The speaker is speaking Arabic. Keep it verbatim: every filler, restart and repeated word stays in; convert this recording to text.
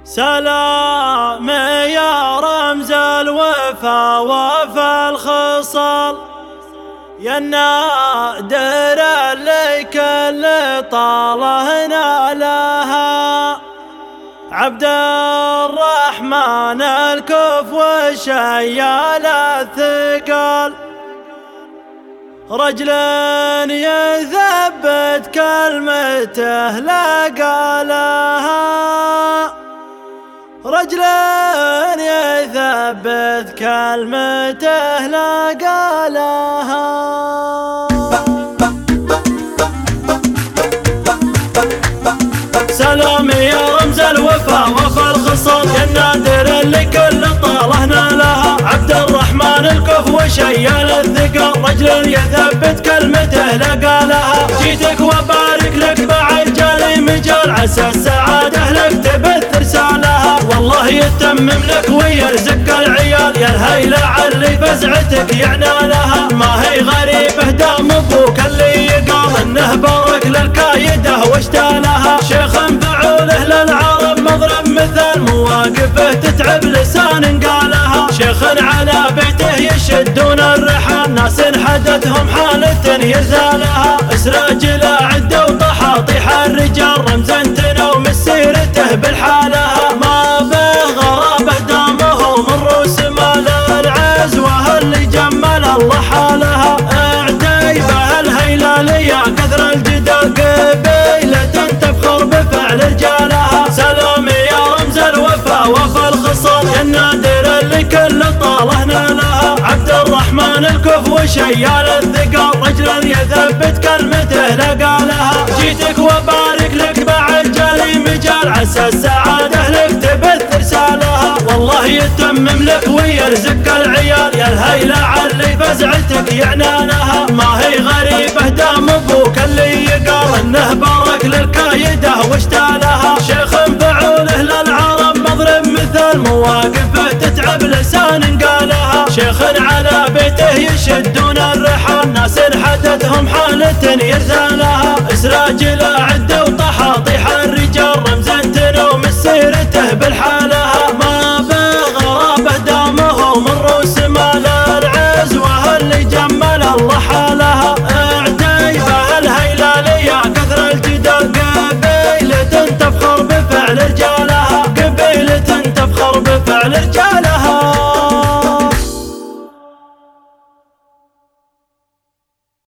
سلام يا رمز الوفا وفا الخصال، يا النادر اللي كل طالهنا لها. عبد الرحمن الكف والشيال الثقال، رجل يثبت كلمته لا قالها، رجل يثبت كلمته لا قالها. سلام يا رمز الوفا وفا الخصال، يا النادر اللي كل طالهنا لها. عبد الرحمن الكف وشيال الثقال، رجل يثبت كلمته لا قالها. جيتك وبارك لك بعد جالي مجال، عسى السعادة لك تبث رسالها. والله يتمم لك ويرزق العيال، يا الهيلة اللي فزعتك يعنى لها. ما هي غريبة دام ابوك اللي يقال انه بارك للكايده واشتالها. شيخ فعوله للعرب مضرب مثال، مواقفه تتعب لسان قالها. شيخ على بيته يشدون الرحال، ناس حدثهم حالة يزالها. اسراجل عده وطحاطيح الرجال، رمزا تنو من سيرته بالحالها. ما به غرابه دامه من روس مال العزوه اللي جمل الله حالها. اعتيبه الهيلاليه كثر الجدال، قبيلة تفخر بفعل رجالها. سلام يا رمز الوفا وفا الخصال، يا النادر اللي كل طالهنا لها. عبد الرحمن الكف وشيال الثقال، رجل يثبت كلمته لا قالها. جيتك وبارك لك بعد جالي مجال، عسى السعادة لك تبث رسالها. والله يتمم لك ويرزق العيال، يا الهيلة اللي فزعتك يعنى لها. ما هي غريبة دام ابوك اللي يقال انه بارك للكايده واشتالها. شيخ فعوله للعرب مضرب مثال، مواقفه تتعب لسان قالها. شيخ على بيته يشدون الرحال، ناس حدثهم حالة يرثالها. اسراجل